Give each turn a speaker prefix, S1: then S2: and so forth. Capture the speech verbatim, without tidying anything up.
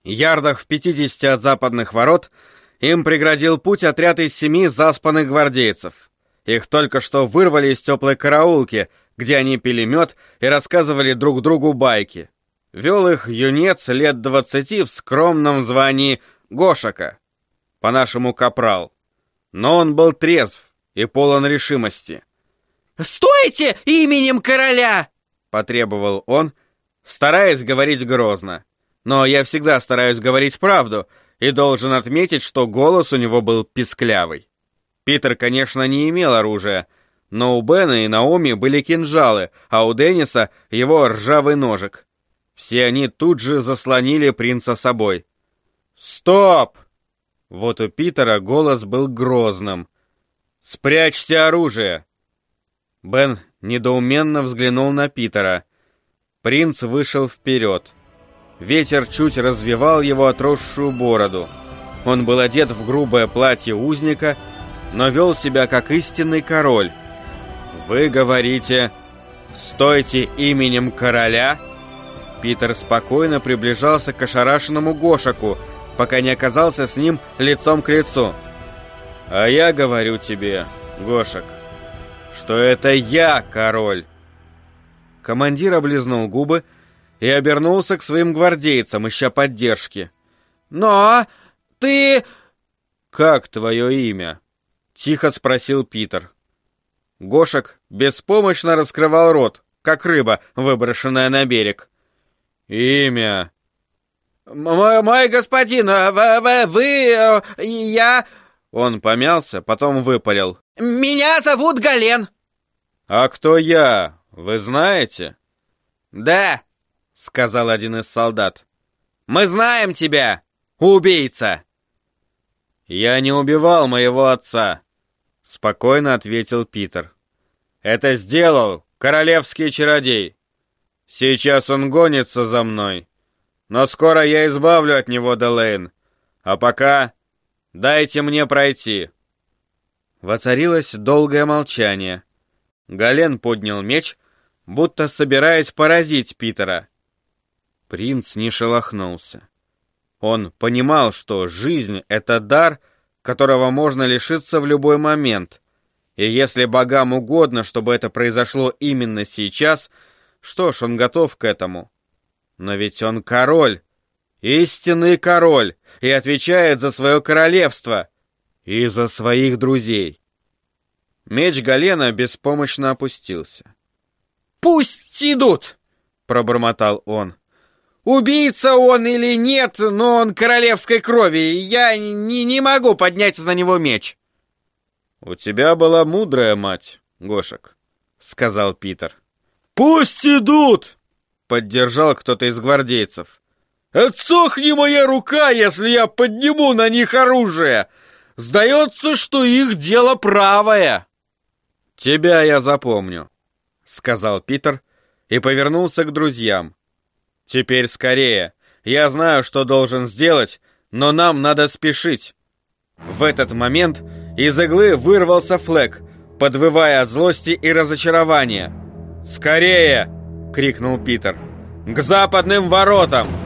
S1: Ярдах в пятидесяти от западных ворот им преградил путь отряд из семи заспанных гвардейцев. Их только что вырвали из теплой караулки, где они пили мед и рассказывали друг другу байки. Вел их юнец лет двадцати в скромном звании Гошака, по-нашему капрал. Но он был трезв и полон решимости.
S2: «Стойте именем короля!» — потребовал он, стараясь говорить грозно. Но я всегда стараюсь говорить правду, и должен отметить, что голос у него был писклявый. Питер, конечно, не имел оружия, но у Бена и Наоми были кинжалы, а у Денниса его ржавый ножик. Все они тут же заслонили принца собой. «Стоп!» Вот у Питера голос был грозным. «Спрячьте оружие!» Бен недоуменно взглянул на Питера. Принц вышел вперед. Ветер чуть развевал его отросшую бороду. Он был одет в грубое платье узника, но вел себя как истинный король. «Вы говорите, стойте именем короля?» Питер спокойно приближался к ошарашенному Гошаку, пока не оказался с ним лицом к лицу. «А я говорю тебе, Гошак, что это я король!» Командир облизнул губы и обернулся к своим гвардейцам, ища поддержки. «Но ты...» «Как твое имя?» — тихо спросил Питер. Гошак беспомощно раскрывал рот, как рыба, выброшенная на берег. «Имя...» «Мой, мой господин, вы... вы... я...» Он помялся, потом выпалил. «Меня зовут Гален!» «А кто я, вы знаете?» «Да», — сказал один из солдат. «Мы знаем тебя, убийца!» «Я не убивал моего отца», — спокойно ответил Питер. «Это сделал королевский чародей. Сейчас он гонится за мной, но скоро я избавлю от него Делейн. А пока дайте мне пройти». Воцарилось долгое молчание. Гален поднял меч, будто собираясь поразить Питера. Принц не шелохнулся. Он понимал, что жизнь — это дар, которого можно лишиться в любой момент. И если богам угодно, чтобы это произошло именно сейчас, что ж, он готов к этому. Но ведь он король, истинный король, и отвечает за свое королевство и за своих друзей. Меч Галена беспомощно опустился. «Пусть идут!» — пробормотал он. «Убийца он или нет, но он королевской крови, и я не, не могу поднять на него меч». «У тебя была мудрая мать, Гошак», — сказал Питер. «Пусть идут!» — поддержал кто-то из гвардейцев. «Отсохни моя рука, если я подниму на них оружие! Сдается, что их дело правое!» «Тебя я запомню», — сказал Питер и повернулся к друзьям. «Теперь скорее. Я знаю, что должен сделать, но нам надо спешить». В этот момент из иглы вырвался Флэк, подвывая от злости и разочарования. «Скорее!» — крикнул Питер. «К западным воротам!»